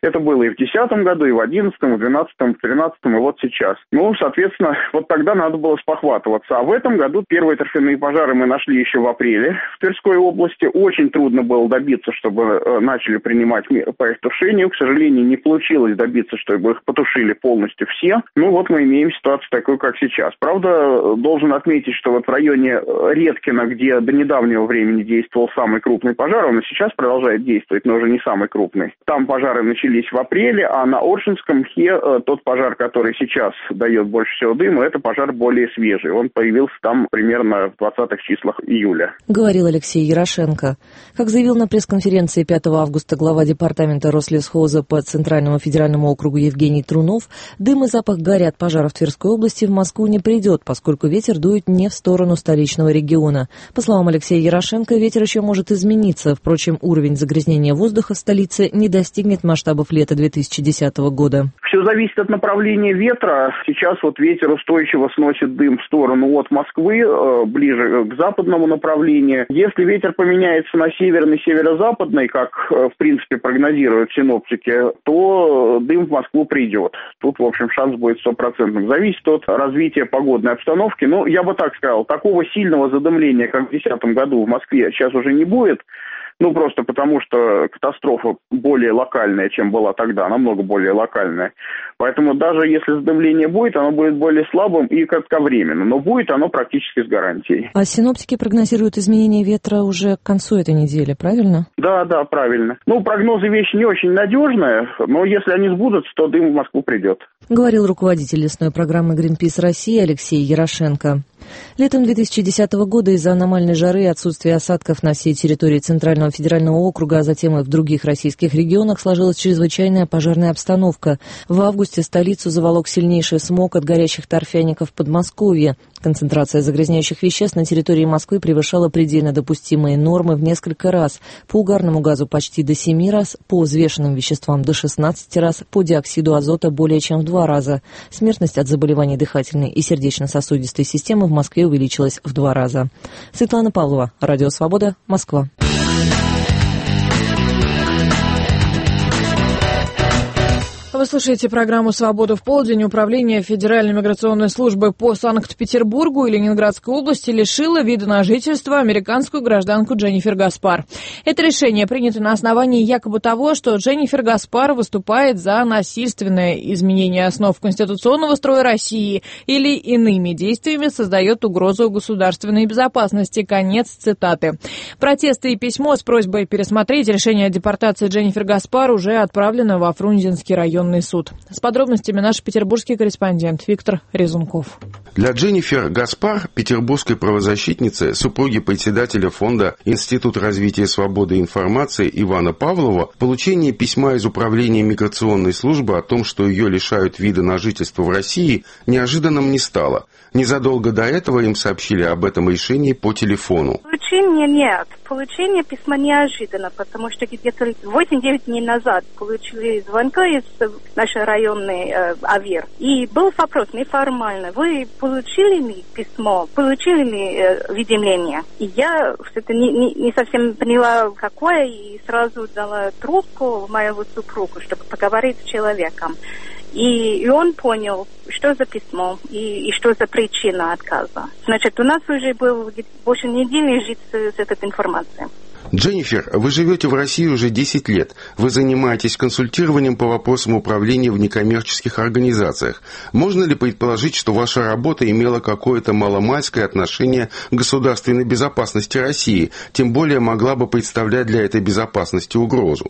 Это было и в десятом году, и в одиннадцатом, и в двенадцатом, и в тринадцатом, и вот сейчас. Ну, соответственно, вот тогда надо было спохватываться. А в этом году первые торфяные пожары мы нашли еще в апреле в Тверской области. Очень трудно было добиться, чтобы начали принимать меры по их тушению. К сожалению, не получилось добиться, чтобы их потушили полностью все. Ну, вот мы имеем ситуацию такую, как сейчас. Правда, должен отметить, что вот в районе Редкина, где до недавнего времени действовал самый крупный пожар, он и сейчас продолжает действовать, но уже не самый крупный. Там пожары начались в апреле, а на Оршинском мхе тот пожар, который сейчас дает больше всего дыма, это пожар более свежий. Он появился там примерно в двадцатых числах июля. Говорил Алексей Ярошенко. Как заявил на пресс-конференции пятого августа глава департамента Рослесхоза по Центральному федеральному округу Евгений Трунов, дым и запах гари от пожара в Тверской области в Москву не придет, поскольку ветер дует не в сторону столичного региона. По словам Алексея Ярошенко, ветер еще может измениться. Впрочем, уровень загрязнения воздуха в столице не достигнет масштабов лета две тысячи десятого года. Все зависит от направления ветра. Сейчас вот ветер устойчиво сносит дым в сторону от Москвы, э, ближе к западному направлению. Если ветер поменяется на северный, северо-западный, как э, в принципе прогнозируют синоптики, то дым в Москву придет. Тут, в общем, шанс будет стопроцентным. Зависит от развития погодной обстановки. Ну, я бы так сказал, такого сильного задымления, как в две тысячи десятом году в Москве, сейчас уже не будет. Ну, просто потому, что катастрофа более локальная, чем была тогда, намного более локальная. Поэтому даже если задымление будет, оно будет более слабым и кратковременным. Но будет оно практически с гарантией. А синоптики прогнозируют изменение ветра уже к концу этой недели, правильно? Да, да, правильно. Ну, прогнозы вещь не очень надежная, но если они сбудутся, то дым в Москву придет. Говорил руководитель лесной программы «Гринпис России» Алексей Ярошенко. Летом две тысячи десятого года из-за аномальной жары и отсутствия осадков на всей территории Центрального федерального округа, а затем и в других российских регионах сложилась чрезвычайная пожарная обстановка. В августе столицу заволок сильнейший смог от горящих торфяников в Подмосковье. Концентрация загрязняющих веществ на территории Москвы превышала предельно допустимые нормы в несколько раз. По угарному газу почти до семи раз, по взвешенным веществам до шестнадцати раз, по диоксиду азота более чем в два раза. Смертность от заболеваний дыхательной и сердечно-сосудистой системы в Москве увеличилась в два раза. Светлана Павлова, Радио Свобода, Москва. Вы слушаете программу «Свобода в полдень». Управление Федеральной миграционной службы по Санкт-Петербургу и Ленинградской области лишило вида на жительство американскую гражданку Дженнифер Гаспар. Это решение принято на основании якобы того, что Дженнифер Гаспар выступает за насильственное изменение основ конституционного строя России или иными действиями создает угрозу государственной безопасности. Конец цитаты. Протесты и письмо с просьбой пересмотреть решение о депортации Дженнифер Гаспар уже отправлено во Фрунзенский район суд. С подробностями наш петербургский корреспондент Виктор Резунков. Для Дженнифер Гаспар, петербургской правозащитницы, супруги председателя фонда Институт развития свободы информации Ивана Павлова, получение письма из Управления миграционной службы о том, что ее лишают вида на жительство в России, неожиданным не стало. Незадолго до этого им сообщили об этом решении по телефону. Получения нет. Получение письма неожиданно, потому что где-то восемь-девять дней назад получили звонка из нашей районной э, АВИР. И был вопрос неформальный. Вы получили ли письмо? Получили ли э, уведомление? И я что-то не, не, не совсем поняла, какое, и сразу дала трубку моего супругу, чтобы поговорить с человеком. И, и он понял, что за письмо и, и что за причина отказа. Значит, у нас уже было больше недели жить с, с этой информацией. Дженнифер, вы живете в России уже десять лет. Вы занимаетесь консультированием по вопросам управления в некоммерческих организациях. Можно ли предположить, что ваша работа имела какое-то маломальское отношение к государственной безопасности России, тем более могла бы представлять для этой безопасности угрозу?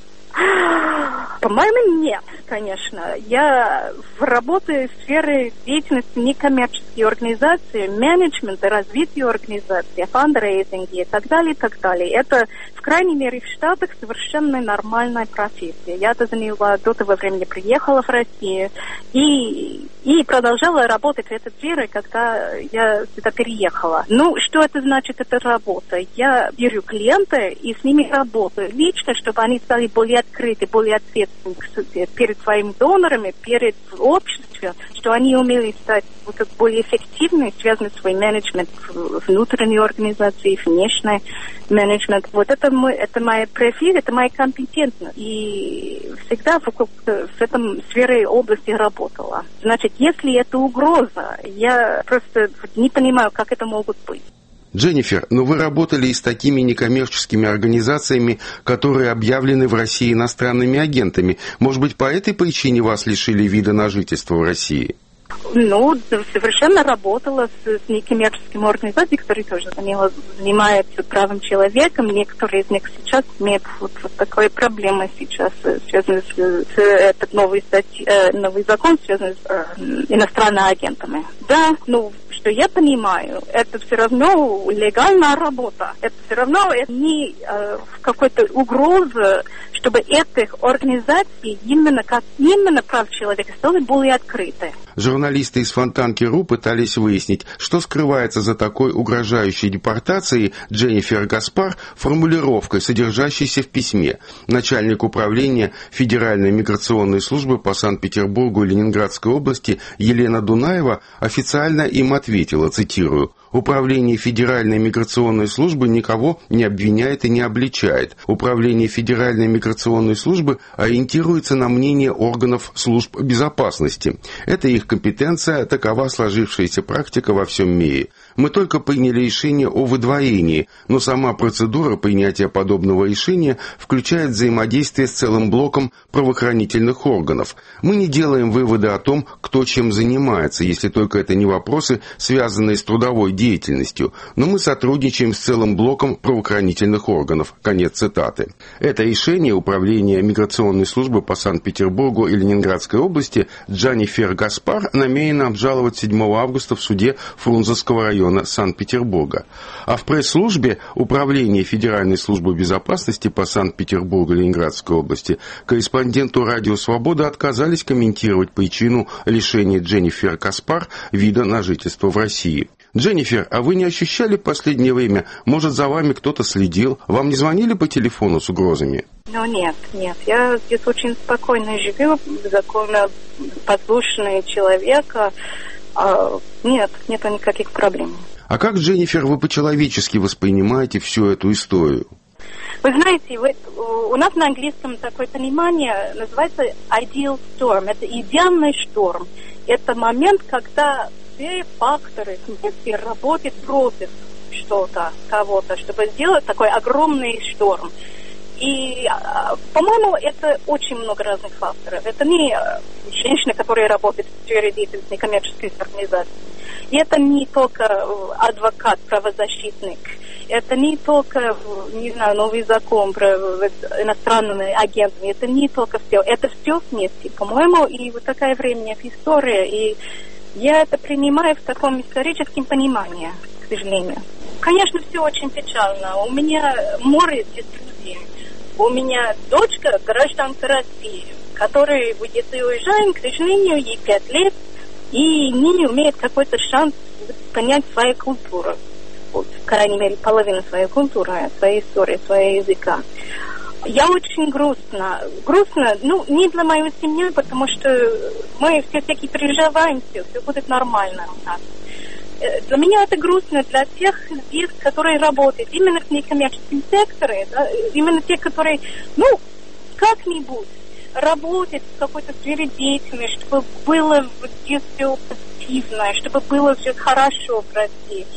По-моему, нет, конечно. Я работаю в сфере деятельности некоммерческие организации, менеджмента, развития организации, фандрейзинги и так далее, и так далее. Это, в крайней мере, в Штатах совершенно нормальная профессия. Я это заняла до того времени, приехала в Россию и, и продолжала работать в этой сфере, когда я сюда переехала. Ну, что это значит, эта работа? Я беру клиента и с ними работаю лично, чтобы они стали более открыты, более ответственны перед своими донорами, перед обществом, что они умели стать вот, более эффективными, связаны свой менеджмент внутренней организации, внешний менеджмент. Вот это, мой, это моя профиль, это моя компетентность. И всегда в, в этом сфере области работала. Значит, если это угроза, я просто не понимаю, как это могут быть. Дженнифер, но вы работали и с такими некоммерческими организациями, которые объявлены в России иностранными агентами. Может быть, по этой причине вас лишили вида на жительство в России? Ну, совершенно работала с, с некоммерческими организациями, которые тоже занимаются правом человека. Некоторые из них сейчас имеют вот, вот такой проблемы сейчас, связанные с, с этот новый, статьи, э, новый закон, связанный с э, иностранными агентами. Да, ну, что я понимаю, это все равно легальная работа. Это все равно это не э, какой-то угроза, чтобы этих организаций именно как именно прав человека стали более открыты. Журналисты из Фонтанки.ру пытались выяснить, что скрывается за такой угрожающей депортацией Дженнифер Гаспар формулировкой, содержащейся в письме. Начальник управления Федеральной миграционной службы по Санкт-Петербургу и Ленинградской области Елена Дунаева официально им ответила, цитирую: «Управление Федеральной миграционной службы никого не обвиняет и не обличает. Управление Федеральной миграционной службы ориентируется на мнение органов служб безопасности. Это их компетенция, такова сложившаяся практика во всем мире. Мы только приняли решение о выдворении, но сама процедура принятия подобного решения включает взаимодействие с целым блоком правоохранительных органов. Мы не делаем выводы о том, кто чем занимается, если только это не вопросы, связанные с трудовой деятельностью, но мы сотрудничаем с целым блоком правоохранительных органов». Конец цитаты. Это решение Управления миграционной службы по Санкт-Петербургу и Ленинградской области Дженнифер Гаспар намерена обжаловать седьмого августа в суде Фрунзенского района Санкт-Петербурга. А в пресс-службе Управления Федеральной службы безопасности по Санкт-Петербургу и Ленинградской области корреспонденту «Радио Свобода» отказались комментировать причину лишения Дженнифер Гаспар вида на жительство в России. Дженнифер, а вы не ощущали в последнее время, может, за вами кто-то следил? Вам не звонили по телефону с угрозами? Ну, нет, нет. Я здесь очень спокойно живу, законно послушный человек. А, нет, нет никаких проблем. А как, Дженнифер, вы по-человечески воспринимаете всю эту историю? Вы знаете, вы, у нас на английском такое понимание называется ideal storm. Это идеальный шторм. Это момент, когда все факторы вместе работают против что-то, кого-то, чтобы сделать такой огромный шторм. И, по-моему, это очень много разных факторов. Это не женщины, которые работают в сфере деятельности некоммерческой организации. И это не только адвокат, правозащитник. Это не только, не знаю, новый закон про иностранные агенты. Это не только все. Это все вместе. По-моему, и вот такая временная история. И я это принимаю в таком историческом понимании, к сожалению. Конечно, все очень печально. У меня море здесь друзей. У меня дочка гражданка России, которая, если уезжаем, к сожалению, ей пять лет, и не имеет какой-то шанс понять свою культуру. Вот, в крайней мере, половину своей культуры, своей истории, своего языка. Я очень грустна. Грустно, ну, не для моей семьи, потому что мы все всякие переживаем, все, все будет нормально у нас. Для меня это грустно, для тех здесь, которые работают именно в некоммерческом секторе, да, именно те, которые, ну, как-нибудь работают в какой-то сфере деятельности, чтобы было здесь все позитивно, чтобы было все хорошо в России.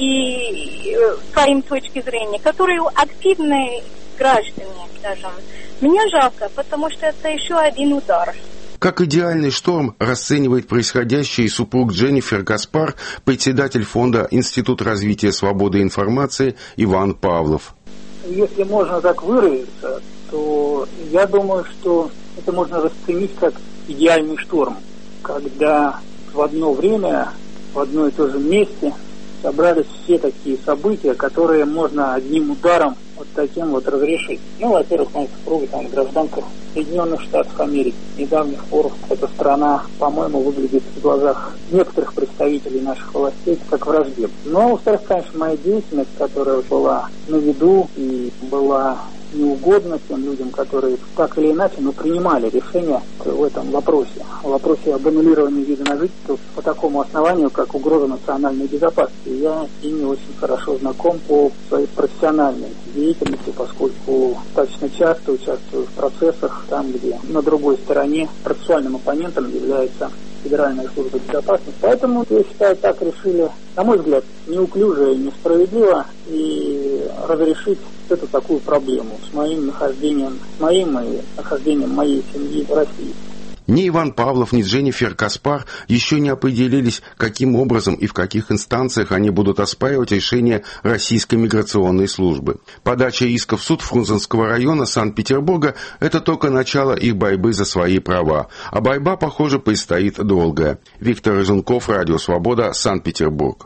И с своим точки зрения, которые активные граждане, скажем. Меня жалко, потому что это еще один удар. Как идеальный шторм расценивает происходящее и супруг Дженнифер Гаспар, председатель фонда Институт развития свободы информации Иван Павлов. Если можно так выразиться, то я думаю, что это можно расценить как идеальный шторм, когда в одно время, в одно и то же месте собрались все такие события, которые можно одним ударом вот таким вот разрешить. Ну, во-первых, моя супруга там гражданка Соединенных Штатов Америки. С недавних пор эта страна, по-моему, выглядит в глазах некоторых представителей наших властей как враждебно. Но, во-вторых, конечно, моя деятельность, которая была на виду и была не угодно тем людям, которые так или иначе, но принимали решения в этом вопросе. В вопросе об аннулировании вида на жительство по такому основанию, как угроза национальной безопасности. Я ими очень хорошо знаком по своей профессиональной деятельности, поскольку достаточно часто участвую в процессах там, где на другой стороне процессуальным оппонентом является Федеральная служба безопасности. Поэтому, я считаю, так решили, на мой взгляд, неуклюже и несправедливо и разрешить эту такую проблему с моим нахождением, с моим и нахождением моей семьи в России. Ни Иван Павлов, ни Дженнифер Каспар еще не определились, каким образом и в каких инстанциях они будут оспаривать решение Российской миграционной службы. Подача иска в суд Фрунзенского района Санкт-Петербурга – это только начало их борьбы за свои права. А борьба, похоже, предстоит долгая. Виктор Рыженков, Радио Свобода, Санкт-Петербург.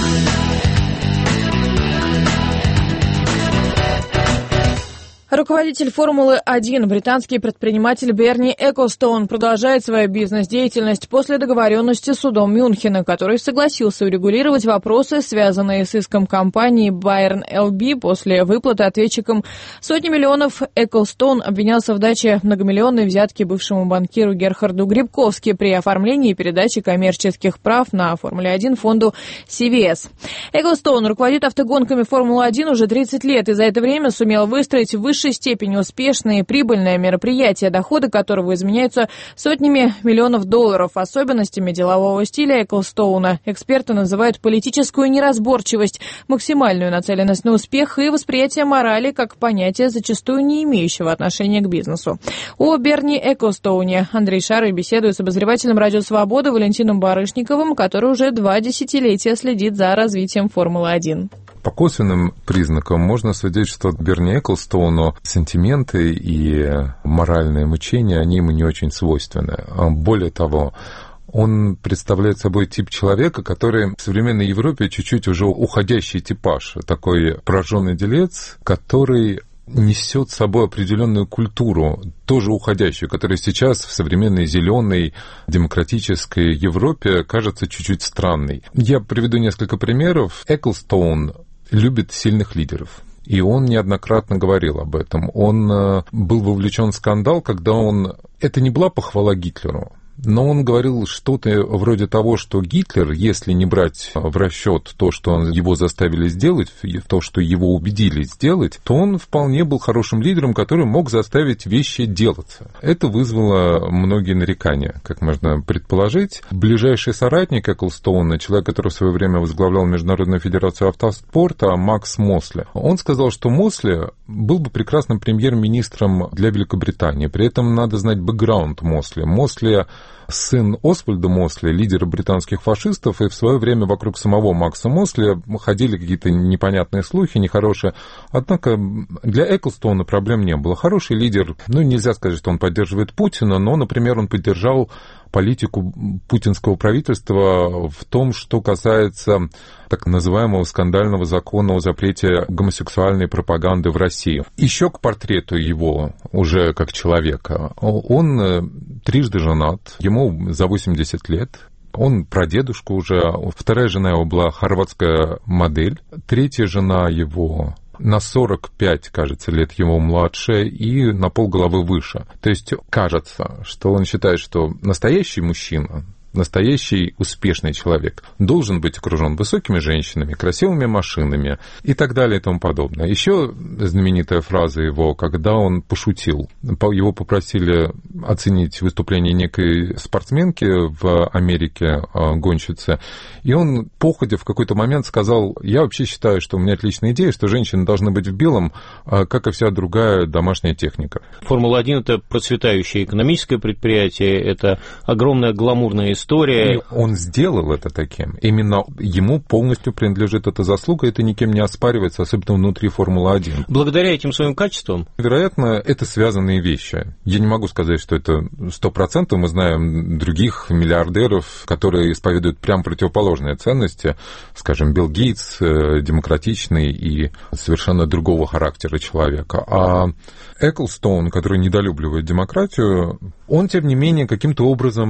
Руководитель Формулы один, британский предприниматель Берни Эклстоун, продолжает свою бизнес-деятельность после договоренности с судом Мюнхена, который согласился урегулировать вопросы, связанные с иском компании Bayern эл би после выплаты ответчикам сотни миллионов. Эклстоун обвинялся в даче многомиллионной взятки бывшему банкиру Герхарду Грибковски при оформлении и передаче коммерческих прав на Формуле один фонду си ви эс. Эклстоун руководит автогонками Формулы один уже тридцать лет и за это время сумел выстроить в высшей степени успешное и прибыльное мероприятие, доходы которого изменяются сотнями миллионов долларов. Особенностями делового стиля Эклстоуна эксперты называют политическую неразборчивость, максимальную нацеленность на успех и восприятие морали как понятия, зачастую не имеющего отношения к бизнесу. О Берни Эклстоуне Андрей Шарый беседует с обозревателем «Радио Свобода» Валентином Барышниковым, который уже два десятилетия следит за развитием Формулы один. По косвенным признакам можно судить, что Берни Эклстоуну сентименты и моральное мучение, они ему не очень свойственны. Более того, он представляет собой тип человека, который в современной Европе чуть-чуть уже уходящий типаж, такой прожженный делец, который несет с собой определенную культуру, тоже уходящую, которая сейчас в современной зеленой демократической Европе кажется чуть-чуть странной. Я приведу несколько примеров. Эклстоун любит сильных лидеров. И он неоднократно говорил об этом. Он э, был вовлечен в скандал, когда он... Это не была похвала Гитлеру, но он говорил что-то вроде того, что Гитлер, если не брать в расчет то, что его заставили сделать, то, что его убедили сделать, то он вполне был хорошим лидером, который мог заставить вещи делаться. Это вызвало многие нарекания, как можно предположить. Ближайший соратник Эклстоуна, человек, который в свое время возглавлял Международную федерацию автоспорта, Макс Мосли, он сказал, что Мосли был бы прекрасным премьер-министром для Великобритании. При этом надо знать бэкграунд Мосли. Мосли сын Освальда Мосли, лидера британских фашистов, и в свое время вокруг самого Макса Мосли ходили какие-то непонятные слухи, нехорошие. Однако для Эклстоуна проблем не было. Хороший лидер, ну, нельзя сказать, что он поддерживает Путина, но, например, он поддержал политику путинского правительства в том, что касается так называемого скандального закона о запрете гомосексуальной пропаганды в России. Еще к портрету его уже как человека. Он трижды женат, ему за восемьдесят лет. Он прадедушка уже. Вторая жена его была хорватская модель. Третья жена его на сорок пять, кажется, лет его младше и на полголовы выше. То есть кажется, что он считает, что настоящий мужчина, настоящий успешный человек должен быть окружен высокими женщинами, красивыми машинами и так далее и тому подобное. Еще знаменитая фраза его, когда он пошутил. Его попросили оценить выступление некой спортсменки в Америке, гонщицы, и он, походя в какой-то момент, сказал: я вообще считаю, что у меня отличная идея, что женщины должны быть в белом, как и вся другая домашняя техника. Формула один – это процветающее экономическое предприятие, это огромная гламурная история. И он сделал это таким. Именно ему полностью принадлежит эта заслуга, это никем не оспаривается, особенно внутри Формулы один. Благодаря этим своим качествам? Вероятно, это связанные вещи. Я не могу сказать, что это сто процентов. Мы знаем других миллиардеров, которые исповедуют прям противоположные ценности. Скажем, Билл Гейтс, демократичный и совершенно другого характера человека. А Эклстоун, который недолюбливает демократию, он, тем не менее, каким-то образом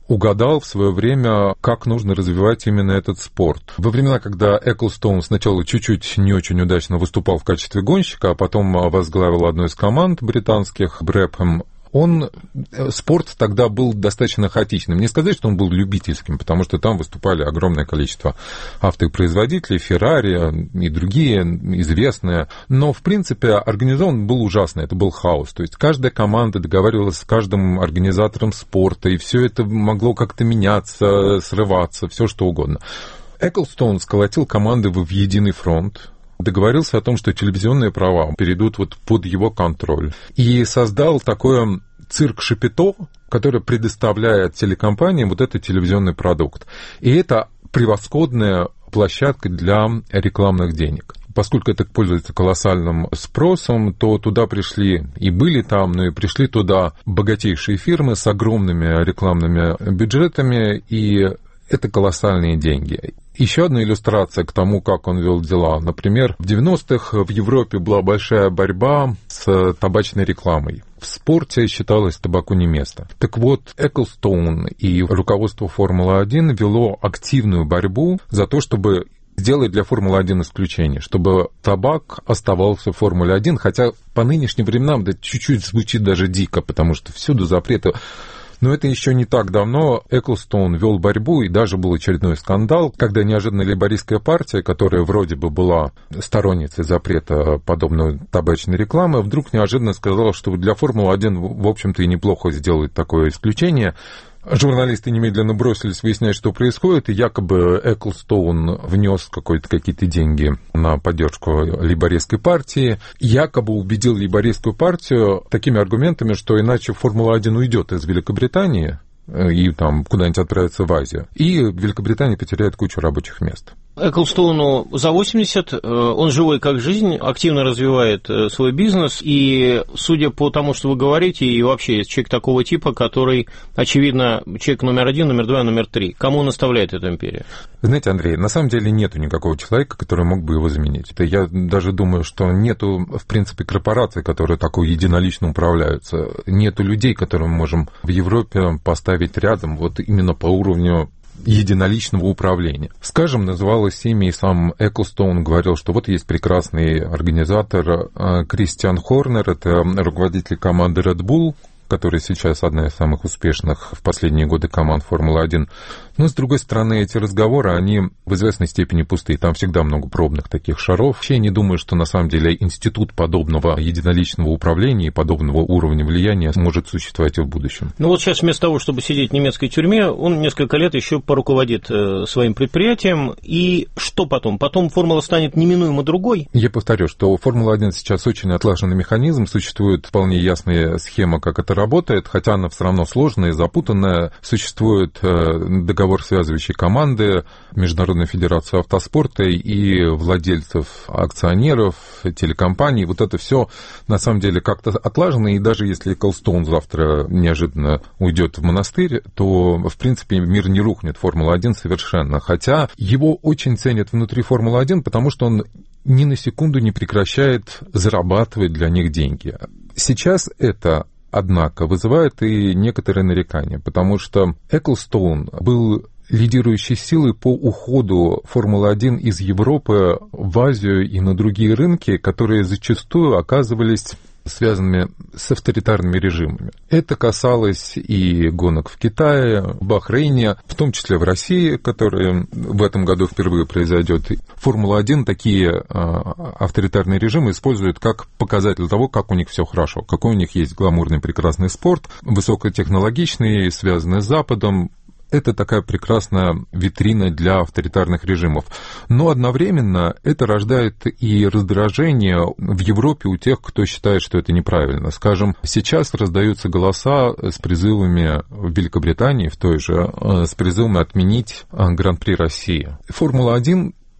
угадал в свое время, как нужно развивать именно этот спорт. Во времена, когда Эклстоун сначала чуть-чуть не очень удачно выступал в качестве гонщика, а потом возглавил одну из команд британских, Брэпхэм, он, спорт тогда был достаточно хаотичным. Не сказать, что он был любительским, потому что там выступали огромное количество автопроизводителей, Феррари и другие известные. Но, в принципе, организован был ужасно, это был хаос. То есть каждая команда договаривалась с каждым организатором спорта, и все это могло как-то меняться, срываться, все что угодно. Эклстоун сколотил команды в единый фронт, договорился о том, что телевизионные права перейдут вот под его контроль. И создал такое цирк Шапито, который предоставляет телекомпаниям вот этот телевизионный продукт. И это превосходная площадка для рекламных денег. Поскольку это пользуется колоссальным спросом, то туда пришли, и были там, но и пришли туда богатейшие фирмы с огромными рекламными бюджетами, и это колоссальные деньги. Еще одна иллюстрация к тому, как он вел дела. Например, в девяностых в Европе была большая борьба с табачной рекламой. В спорте считалось табаку не место. Так вот, Эклстоун и руководство Формулы один вело активную борьбу за то, чтобы сделать для Формулы один исключение, чтобы табак оставался в Формуле один, хотя по нынешним временам это чуть-чуть звучит даже дико, потому что всюду запреты. Но это еще не так давно. Эклстоун вел борьбу, и даже был очередной скандал, когда неожиданно лейбористская партия, которая вроде бы была сторонницей запрета подобной табачной рекламы, вдруг неожиданно сказала, что для Формулы один, в общем-то, и неплохо сделать такое исключение. Журналисты немедленно бросились выяснять, что происходит, и якобы Эклстоун внес какие-то деньги на поддержку лейбористской партии, якобы убедил лейбористскую партию такими аргументами, что иначе Формула один уйдет из Великобритании и там куда-нибудь отправится в Азию, и Великобритания потеряет кучу рабочих мест. Эклстоуну за восемьдесят, он живой как жизнь, активно развивает свой бизнес, и, судя по тому, что вы говорите, и вообще человек такого типа, который, очевидно, человек номер один, номер два, номер три. Кому он оставляет эту империю? Знаете, Андрей, на самом деле нету никакого человека, который мог бы его заменить. Это я даже думаю, что нету, в принципе, корпораций, которые так единолично управляются. Нету людей, которые мы можем в Европе поставить рядом вот именно по уровню единоличного управления. Скажем, называлось имя, и сам Эклстоун говорил, что вот есть прекрасный организатор Кристиан Хорнер, это руководитель команды Red Bull, которая сейчас одна из самых успешных в последние годы команд Формулы один. Но, с другой стороны, эти разговоры, они в известной степени пустые. Там всегда много пробных таких шаров. Я не думаю, что на самом деле институт подобного единоличного управления и подобного уровня влияния может существовать и в будущем. Ну вот сейчас вместо того, чтобы сидеть в немецкой тюрьме, он несколько лет еще поруководит своим предприятием. И что потом? Потом формула станет неминуемо другой? Я повторю, что Формула один сейчас очень отлаженный механизм. Существует вполне ясная схема, как это работает, хотя она все равно сложная и запутанная. Существует договор, связывающий команды, Международной федерации автоспорта и владельцев, акционеров, телекомпаний. Вот это все на самом деле как-то отлажено, и даже если Эклстоун завтра неожиданно уйдет в монастырь, то, в принципе, мир не рухнет, Формула один совершенно. Хотя его очень ценят внутри Формулы один, потому что он ни на секунду не прекращает зарабатывать для них деньги. Сейчас это, однако, вызывает и некоторые нарекания, потому что Эклстоун был лидирующей силой по уходу Формулы один из Европы в Азию и на другие рынки, которые зачастую оказывались связанными с авторитарными режимами. Это касалось и гонок в Китае, в Бахрейне, в том числе в России, которая в этом году впервые произойдет. Формула один такие авторитарные режимы используют как показатель того, как у них все хорошо, какой у них есть гламурный прекрасный спорт, высокотехнологичный, связанный с Западом. Это такая прекрасная витрина для авторитарных режимов. Но одновременно это рождает и раздражение в Европе у тех, кто считает, что это неправильно. Скажем, сейчас раздаются голоса с призывами в Великобритании, в той же, с призывом отменить Гран-при России. Формула один,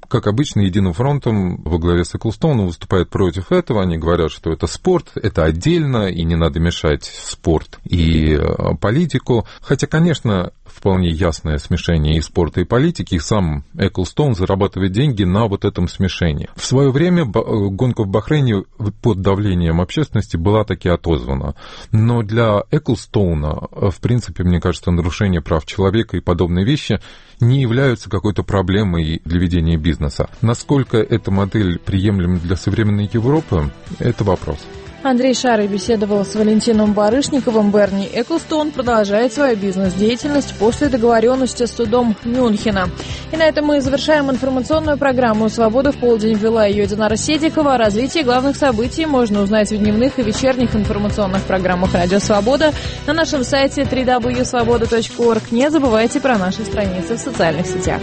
как обычно, единым фронтом во главе с Эклстоуном выступают против этого. Они говорят, что это спорт, это отдельно, и не надо мешать спорт и политику. Хотя, конечно, вполне ясное смешение и спорта, и политики, и сам Эклстоун зарабатывает деньги на вот этом смешении. В свое время гонка в Бахрейне под давлением общественности была таки отозвана. Но для Эклстоуна, в принципе, мне кажется, нарушение прав человека и подобные вещи не являются какой-то проблемой для ведения бизнеса. Насколько эта модель приемлема для современной Европы, это вопрос. Андрей Шарый беседовал с Валентином Барышниковым. Берни Эклстоун продолжает свою бизнес-деятельность после договоренности с судом Мюнхена. И на этом мы завершаем информационную программу «Свобода в полдень». Вела ее Динара Седикова. О развитии главных событий можно узнать в дневных и вечерних информационных программах «Радио Свобода» на нашем сайте дабл ю дабл ю дабл ю точка свобода точка орг. Не забывайте про наши страницы в социальных сетях.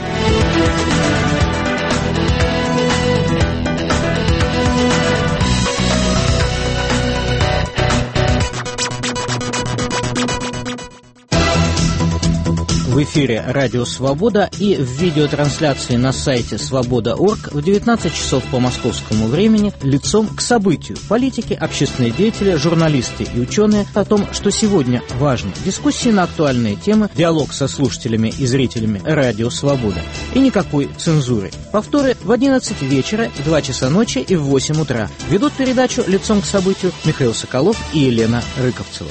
В эфире «Радио Свобода» и в видеотрансляции на сайте свобода точка орг в девятнадцать часов по московскому времени лицом к событию. Политики, общественные деятели, журналисты и ученые о том, что сегодня важно. Дискуссии на актуальные темы, диалог со слушателями и зрителями «Радио Свобода». И никакой цензуры. Повторы в одиннадцать вечера, в два часа ночи и в восемь утра. Ведут передачу «Лицом к событию» Михаил Соколов и Елена Рыковцева.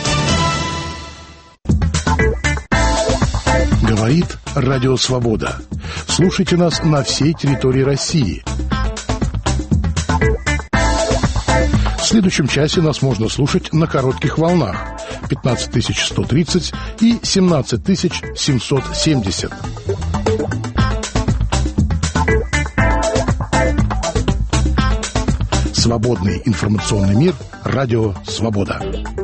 Говорит Радио Свобода. Слушайте нас на всей территории России. В следующем часе нас можно слушать на коротких волнах пятнадцать тысяч сто тридцать и семнадцать тысяч семьсот семьдесят. Свободный информационный мир. Радио Свобода.